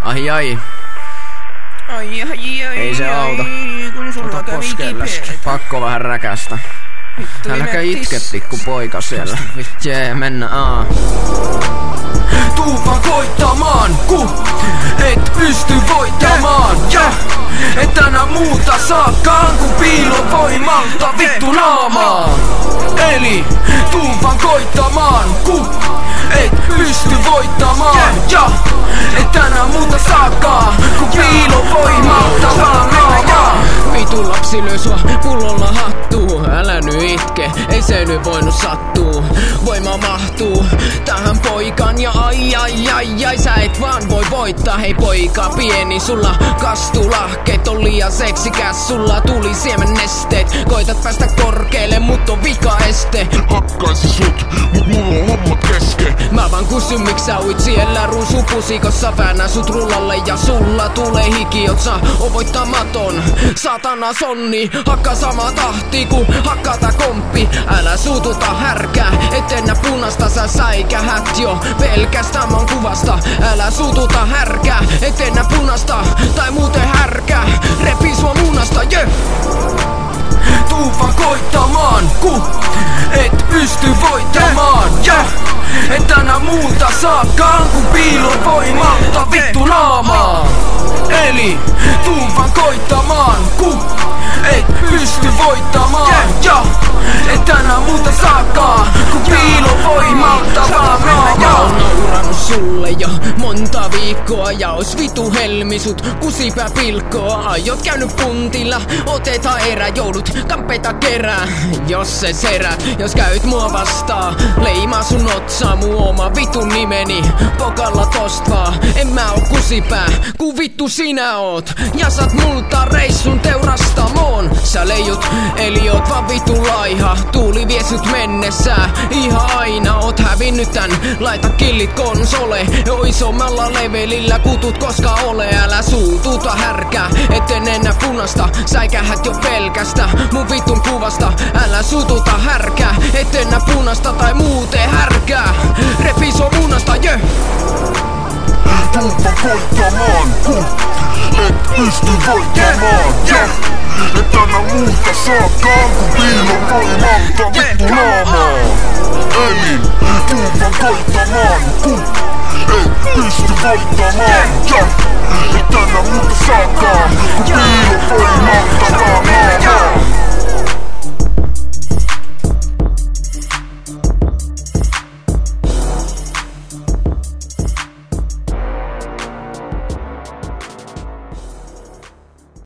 Ai. Ai. Ei se auta. Ota poskeen läski. Pakko vähän räkästä. Äläkä itke, pikku poika siellä. Jee, mennä Tuupa koittamaan, ku et pysty voittamaan. Et tänä muuta saakaan, ku piilovoimalta vittu naamaa. Eli tuupan koittamaan, ku et pysty voittamaan. Et tänä muuta saakaan, ku piilovoimalta vaan naamaa. Vitu lapsi löi sua pullolla hattuu. Älä nyt itke, ei se nyt voinut sattuu. Voima mahtuu tähän poikaan ja ai, sä et vaan voi voittaa. Hei poika pieni, sulla kastulahkeet on liian seksikäs. Sulla tuli siemennesteet, koitat päästä korkealle, mut on vikaeste. Hakkaisin sut, mut mulla on hommat kesken. Mä vaan kysyn miksi sä uit siellä ruusupusikossa. Väännän sut rullalle ja sulla tulee hiki, oot sä on voittamaton. Satana sonni, hakka sama tahti ku hakkata komppi. Älä suututa härkää, et ennä punasta sä säikähät jo pelkästään mun kuvasta. Älä suututa härkää, et ennä punasta tai muuten härkää. Repi sua munasta, Tuupa koittamaan, ku et pysty voittamaan. Et tänä muuta saakaan, ku piilovoimalta vittu naamaa. Eli tuupan koittamaan, ku et pysty voittamaan. Et tänä muuta saakaan, ku piilovoimalta vaan naamaa. Naurannut sulle jo monta viikkoa ja ois vitu helmisut kusipää pilkkoa. Aiot käynyt puntilla, otetaan erä, joudut kampeita kerää. Jos se serät, jos käyt mua vastaan, leimaa sun otsaa muu oma vitun nimeni. Pokalla tost vaan, en mä oo kusipää, ku vittu sinä oot. Ja saat multa reissun teurastamoon. Sä leijut, eli oot vaan vittu laiha. Tuuli vie sut mennessä, ihan aina oot hävinnyt tän. Laita killit konsole, jo isommalla levelillä kutut koska ole. Älä suututa härkää, etten ennä punasta. Säikähät jo pelkästä mun vitun kuvasta. Älä suututa härkää, etten ennä punasta tai muuten härkää. Repi sua munasta, Tuupa koittamaan, ku et pysty voittamaan. Et tänä muuta saakaan, ku piilovoimalta vittu naamaa. Eli tuupan koittamaan, ku et pysty voittamaan. Et tänä muuta saakaan, ku piilovoimalta vaan naamaa.